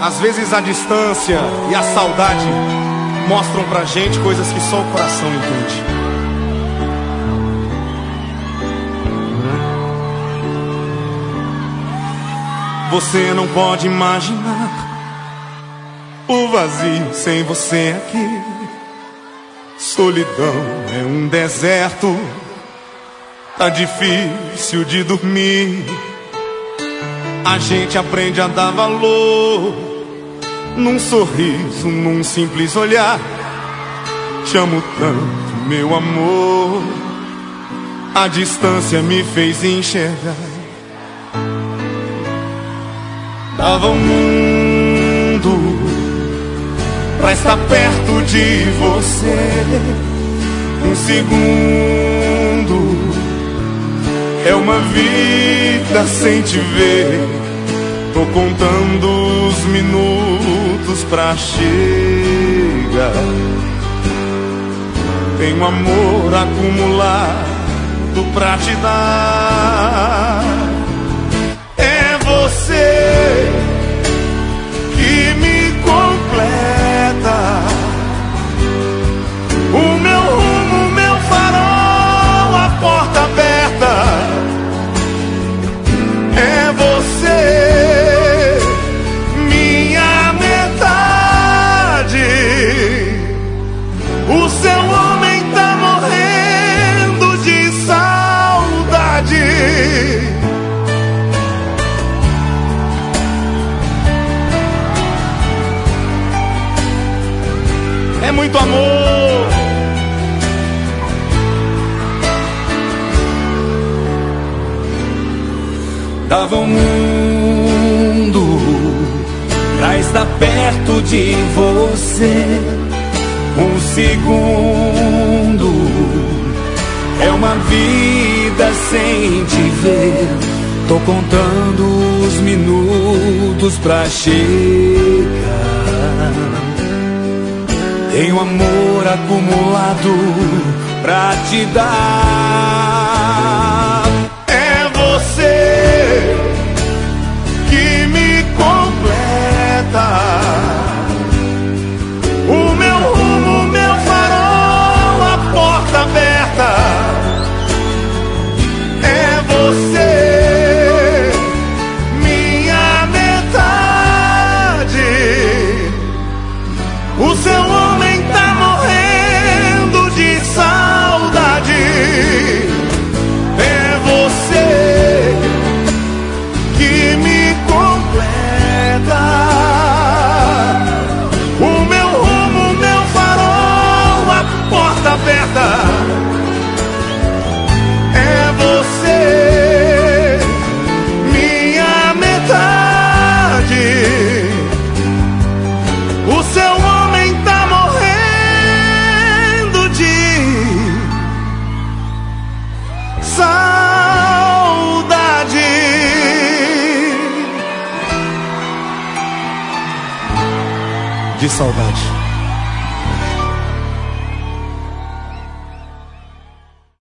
Às vezes a distância e a saudade mostram pra gente coisas que só o coração entende. Você não pode imaginar o vazio sem você aqui. Solidão é um deserto, tá difícil de dormir. A gente aprende a dar valor num sorriso, num simples olhar. Te amo tanto, meu amor. A distância me fez enxergar. Dava o mundo pra estar perto de você. Um segundo é uma vida sem te ver. Tô contando os minutos pra chegar. Tenho amor acumulado pra te dar. É você que me completa. O meu rumo, o meu farol, a porta aberta. É você, minha metade. O seu homem tá morrendo de saudade. É muito amor. Dava o mundo pra estar perto de você. Um segundo é uma vida sem te ver. Tô contando os minutos pra chegar. Tenho amor acumulado pra te dar. É você que me completa. O meu rumo, o meu farol, a porta aberta. É você, minha metade. O seu homem tá morrendo de saudade. É você que me completa. O meu rumo, o meu farol, a porta aberta. É você, minha metade. O seu homem tá morrendo de saudade. De saudade.